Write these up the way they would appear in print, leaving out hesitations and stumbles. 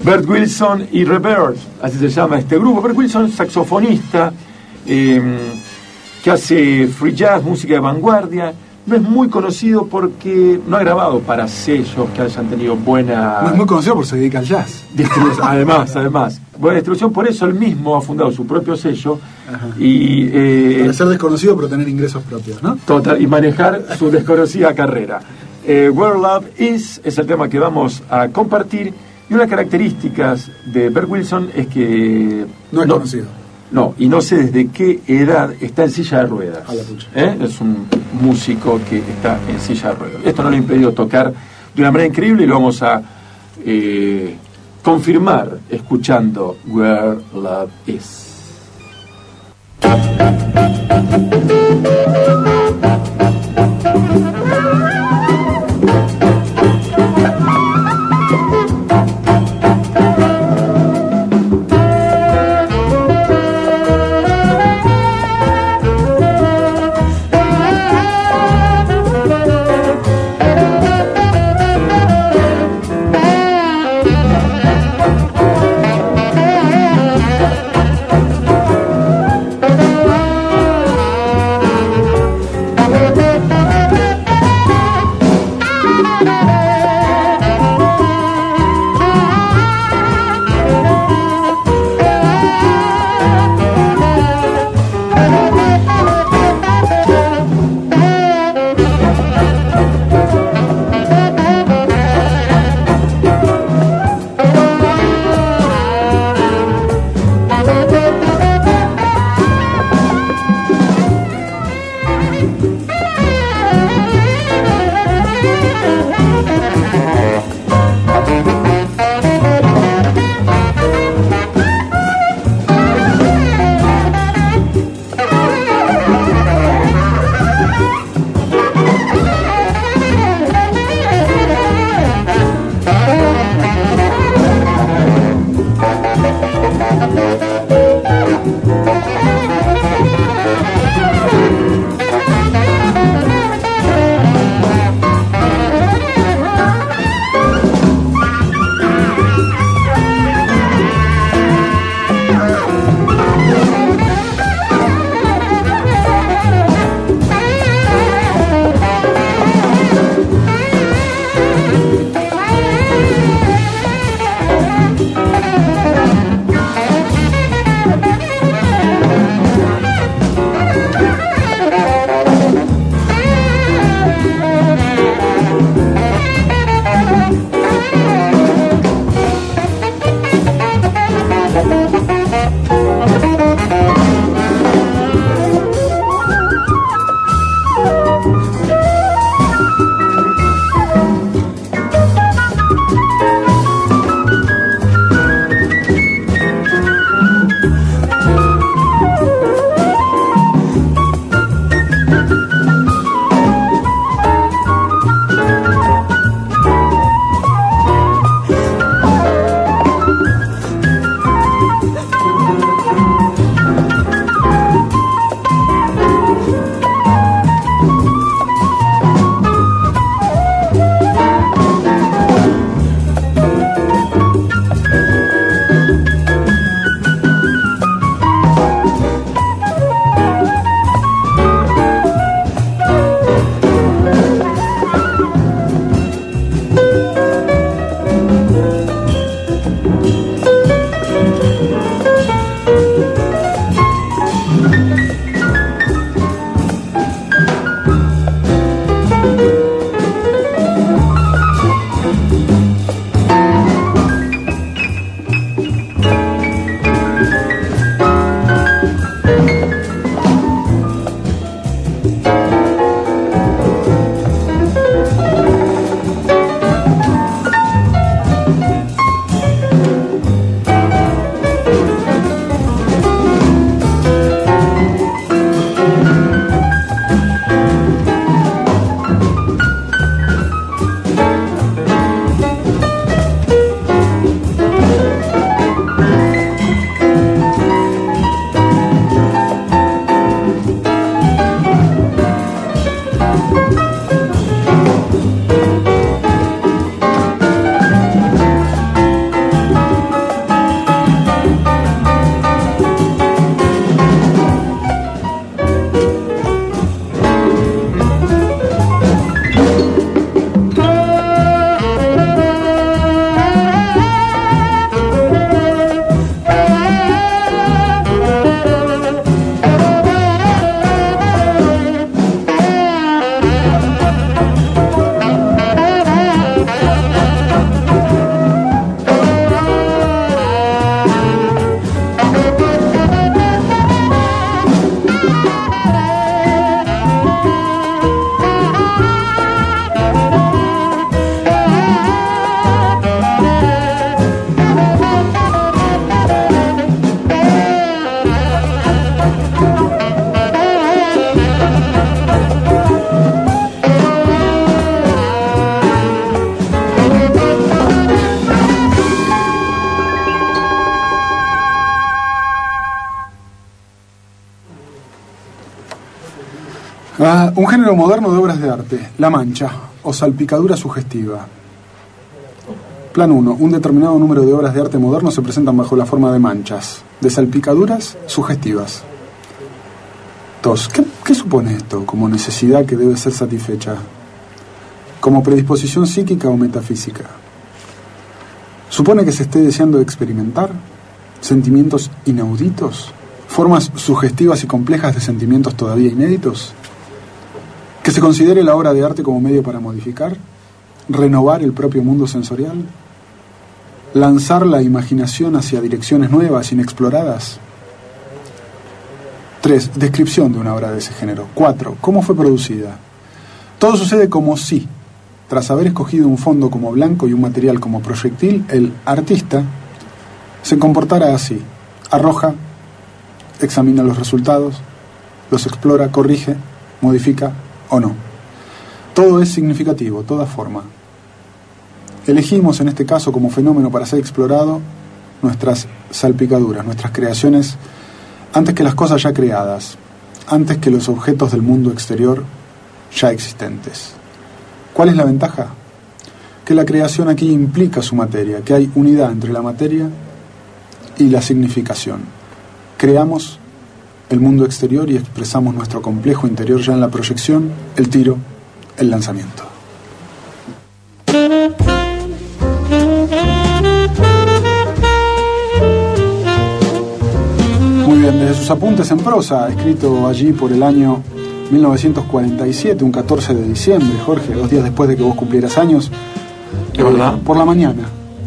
Bert Wilson y Rebirth, así se llama este grupo. Bert Wilson es saxofonista que hace free jazz, música de vanguardia. No es muy conocido porque no ha grabado para sellos que hayan tenido buena... No es muy conocido porque se dedica al jazz. Además. Buena distribución, por eso él mismo ha fundado su propio sello. Ajá. Y para ser desconocido pero tener ingresos propios, ¿no? Total, y manejar su desconocida carrera. Where Love Is es el tema que vamos a compartir. Y una de las características de Bert Wilson es que... No es conocido. No, y no sé desde qué edad está en silla de ruedas. A la pucha. Es un músico que está en silla de ruedas. Esto no le ha impedido tocar de una manera increíble y lo vamos a confirmar escuchando Where Love Is. Un género moderno de obras de arte, la mancha o salpicadura sugestiva. Plan 1. Un determinado número de obras de arte moderno se presentan bajo la forma de manchas, de salpicaduras sugestivas. 2. ¿Qué supone esto como necesidad que debe ser satisfecha? ¿Como predisposición psíquica o metafísica? ¿Supone que se esté deseando experimentar sentimientos inauditos? ¿Formas sugestivas y complejas de sentimientos todavía inéditos? ¿Que se considere la obra de arte como medio para modificar, renovar el propio mundo sensorial? ¿Lanzar la imaginación hacia direcciones nuevas, inexploradas? 3. Descripción de una obra de ese género. 4. ¿Cómo fue producida? Todo sucede como si, tras haber escogido un fondo como blanco y un material como proyectil, el artista se comportara así. Arroja, examina los resultados, los explora, corrige, modifica o no. Todo es significativo, toda forma. Elegimos en este caso como fenómeno para ser explorado nuestras salpicaduras, nuestras creaciones, antes que las cosas ya creadas, antes que los objetos del mundo exterior ya existentes. ¿Cuál es la ventaja? Que la creación aquí implica su materia, que hay unidad entre la materia y la significación. Creamos el mundo exterior y expresamos nuestro complejo interior ya en la proyección, el tiro, el lanzamiento. Muy bien, desde sus apuntes en prosa, escrito allí por el año 1947, un 14 de diciembre, Jorge, 2 días después de que vos cumplieras años. ¿De verdad? Por la mañana.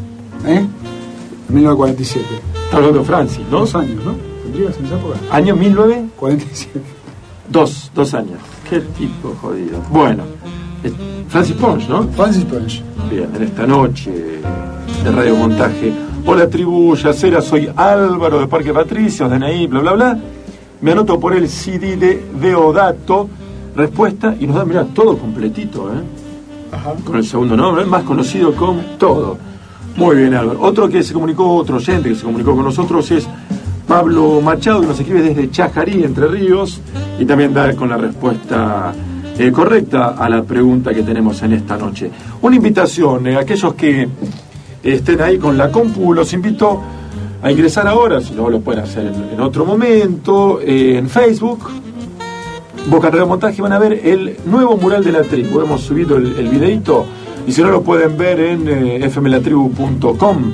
1947. Está hablando de Francis, ¿no? 2 años, ¿no? ¿Tendrías en esa época? ¿Año 1947? 47. 2 años. Qué tipo jodido. Bueno, Francis Ponch, ¿no? Francis Ponch. Bien, en esta noche de Radio Montaje. Hola tribu yacera, soy Álvaro de Parque Patricios, DNI, bla bla bla. Me anoto por el CD de Deodato, respuesta, y nos da, mirá, todo completito, Ajá. Con el segundo nombre, más conocido como todo. Muy bien, Álvaro. Otro oyente que se comunicó con nosotros es Pablo Machado, que nos escribe desde Chajarí, Entre Ríos, y también da con la respuesta correcta a la pregunta que tenemos en esta noche. Una invitación, aquellos que estén ahí con la compu, los invito a ingresar ahora, si no lo pueden hacer en otro momento, en Facebook, Boca Radio Montaje, van a ver el nuevo mural de la tribu. Hemos subido el videito, y si no lo pueden ver en fmlatribu.com.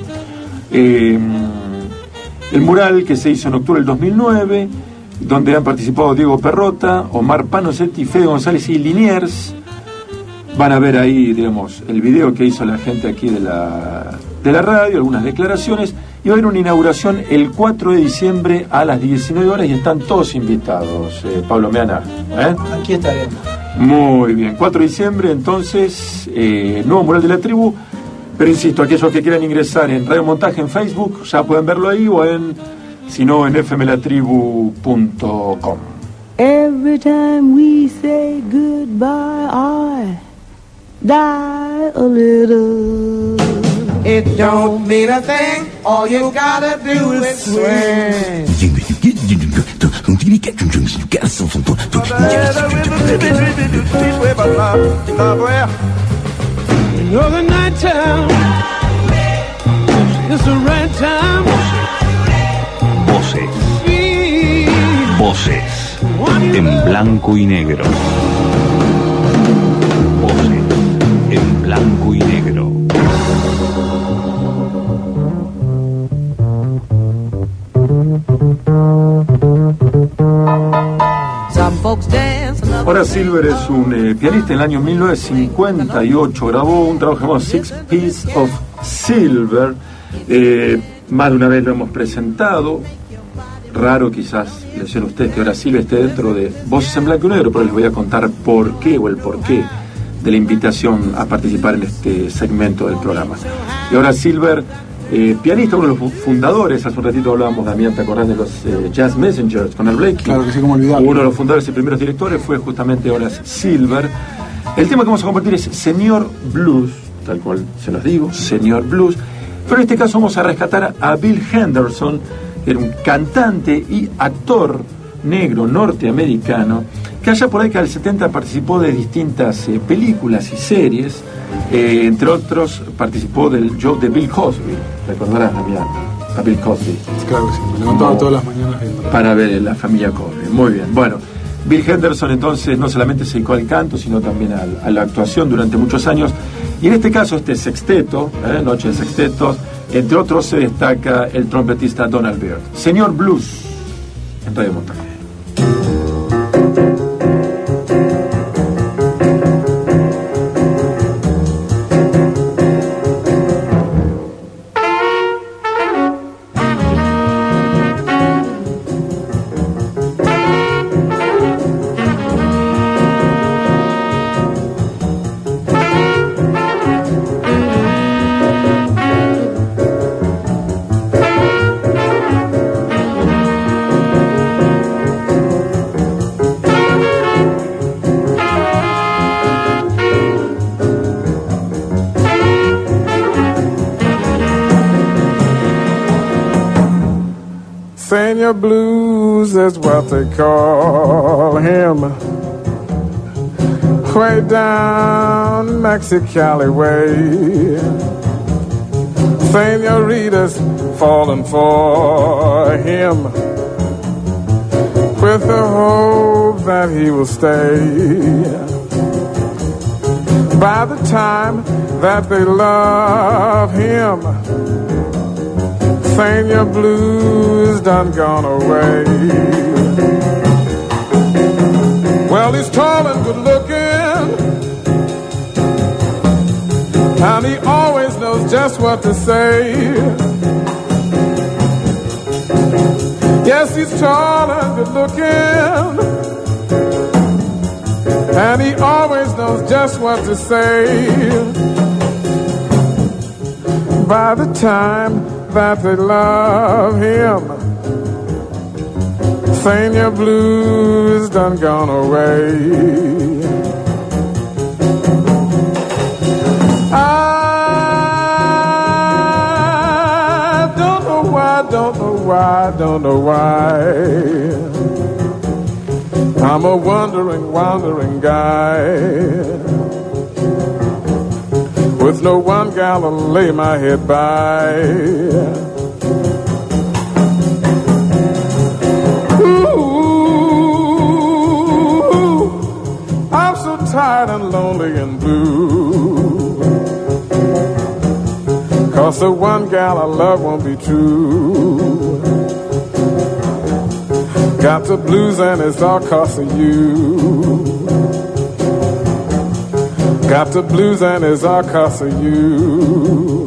El mural que se hizo en octubre del 2009, donde han participado Diego Perrota, Omar Panosetti, Fede González y Liniers. Van a ver ahí, digamos, el video que hizo la gente aquí de la radio, algunas declaraciones, y va a haber una inauguración el 4 de diciembre a las 19 horas y están todos invitados. Pablo Meana, Aquí estaremos. Muy bien, 4 de diciembre, entonces, nuevo mural de la tribu. Pero insisto, aquellos que quieran ingresar en Radio Montaje en Facebook, ya pueden verlo ahí, o si no, en fmlatribu.com. Every time we say goodbye, I die a little. It don't mean a thing. All you gotta do is swing. You know the night time is the right time. Voces en blanco y negro. Voces en blanco y negro. Horace Silver es un pianista. En el año 1958 grabó un trabajo llamado Six Piece of Silver. Más de una vez lo hemos presentado. Raro quizás leyeron ustedes que Horace Silver esté dentro de Voces en Blanco y Negro, pero les voy a contar por qué, o el porqué de la invitación a participar en este segmento del programa. Y Horace Silver, pianista, uno de los fundadores, hace un ratito hablábamos, Damián, ¿te acordás de los Jazz Messengers con el Blakey? Claro que sí, como olvidarlo. Uno de los fundadores y primeros directores fue justamente Horace Silver. El tema que vamos a compartir es Señor Blues, tal cual se los digo, Señor Blues. Pero en este caso vamos a rescatar a Bill Henderson, que era un cantante y actor negro norteamericano que allá por la década del 70 participó de distintas películas y series, entre otros participó del show de Bill Cosby. Recordarás a Bill Cosby. Claro que sí, me levantaba todas las mañanas viendo. Para ver la familia Cosby. Muy bien, bueno. Bill Henderson entonces no solamente se dedicó al canto, sino también a la actuación durante muchos años. Y en este caso, este sexteto, Noche de Sextetos, entre otros se destaca el trompetista Donald Byrd. Señor Blues, en Radio Montaje. Senior Blues is what they call him. Way down Mexicali way, senoritas falling for him with the hope that he will stay. By the time that they love him, Senior Blues done gone away. Well, he's tall and good looking, and he always knows just what to say. Yes, he's tall and good looking, and he always knows just what to say. By the time that they love him, Senior Blues done gone away. I don't know why, don't know why. I'm a wandering guy with no one gal to lay my head by. Ooh, I'm so tired and lonely and blue, 'cause the one gal I love won't be true. Got the blues and it's all 'cause of you. Got the blues and it's all 'cause of you.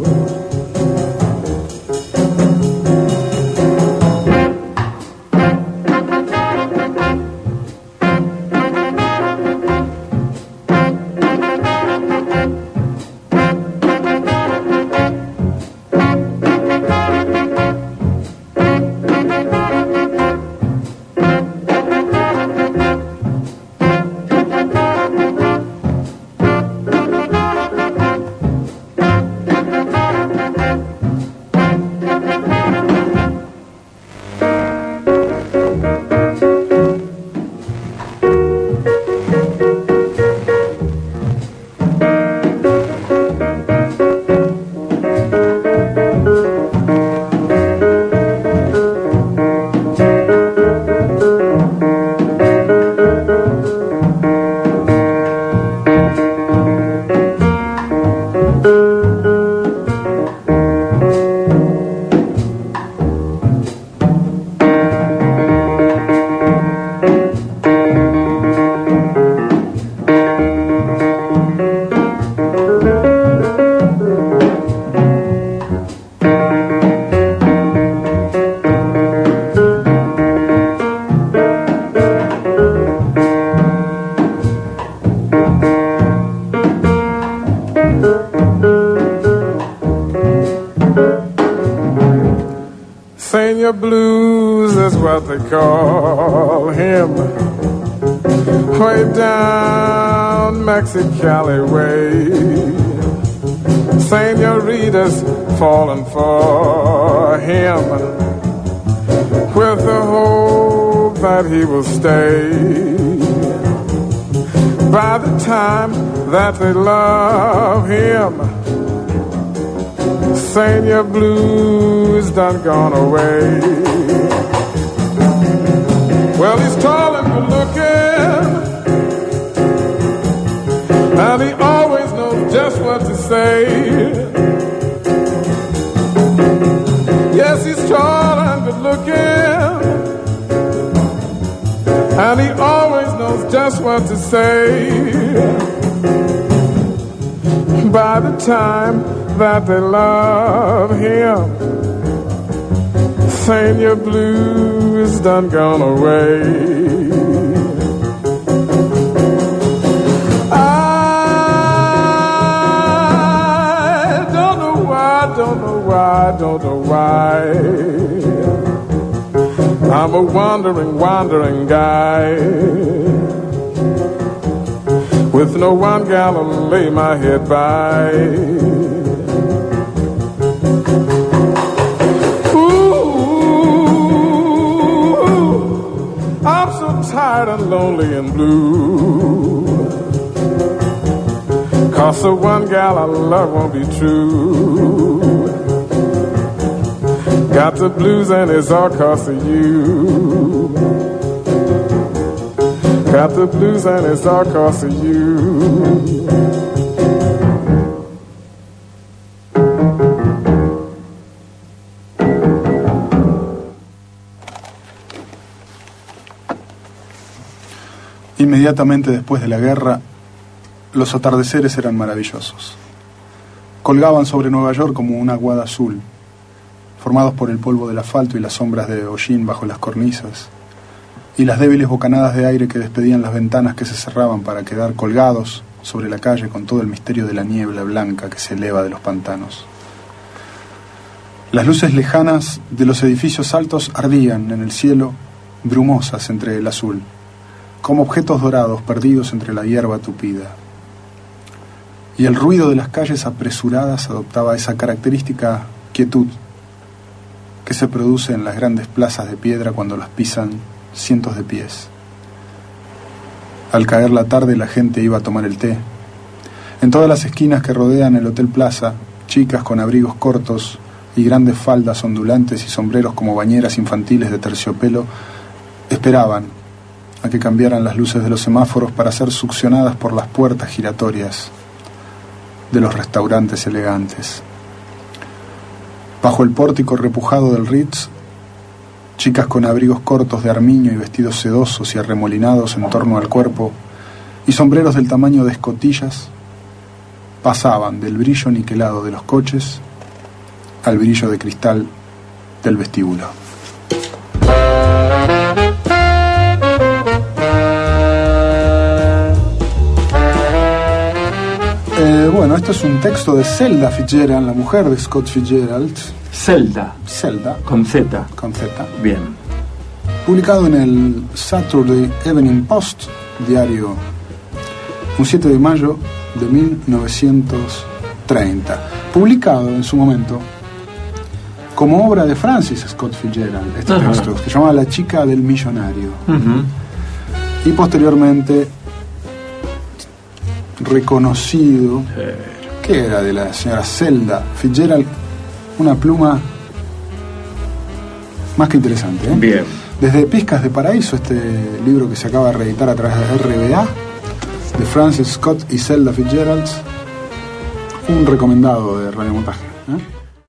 Senior Blues is what they call him. Way down Mexicali way, senoritas falling for him with the hope that he will stay. by the time that they love him, saying your blues done gone away. Well, he's tall and good looking, and he always knows just what to say. Yes, he's tall and good looking, and he always knows just what to say. By the time that they love him, saying your blues done gone away. I don't know why. I'm a wandering guy, with no one gal to lay my head by. Ooh, I'm so tired and lonely and blue, 'cause the one gal I love won't be true. Got the blues and it's all 'cause of you. Got the blues and it's all 'cause of you. Inmediatamente después de la guerra, los atardeceres eran maravillosos. Colgaban sobre Nueva York como una aguada azul, formados por el polvo del asfalto y las sombras de hollín bajo las cornisas, y las débiles bocanadas de aire que despedían las ventanas que se cerraban para quedar colgados sobre la calle con todo el misterio de la niebla blanca que se eleva de los pantanos. Las luces lejanas de los edificios altos ardían en el cielo, brumosas entre el azul, como objetos dorados perdidos entre la hierba tupida. Y el ruido de las calles apresuradas adoptaba esa característica quietud que se produce en las grandes plazas de piedra cuando las pisan cientos de pies. Al caer la tarde la gente iba a tomar el té. En todas las esquinas que rodean el Hotel Plaza, chicas con abrigos cortos y grandes faldas ondulantes y sombreros como bañeras infantiles de terciopelo esperaban a que cambiaran las luces de los semáforos para ser succionadas por las puertas giratorias de los restaurantes elegantes. Bajo el pórtico repujado del Ritz, chicas con abrigos cortos de armiño y vestidos sedosos y arremolinados en torno al cuerpo y sombreros del tamaño de escotillas pasaban del brillo niquelado de los coches al brillo de cristal del vestíbulo. Bueno, esto es un texto de Zelda Fitzgerald, la mujer de Scott Fitzgerald. Zelda. Con Z. Con Z. Bien. Publicado en el Saturday Evening Post, diario, un 7 de mayo de 1930. Publicado en su momento como obra de Francis Scott Fitzgerald, este texto, que se llama La chica del millonario. Y posteriormente reconocido que era de la señora Zelda Fitzgerald, una pluma más que interesante, ¿eh? Bien. Desde Pizcas de Paraíso, este libro que se acaba de reeditar a través de RBA, de Francis Scott y Zelda Fitzgerald, un recomendado de radiomontaje, ¿eh?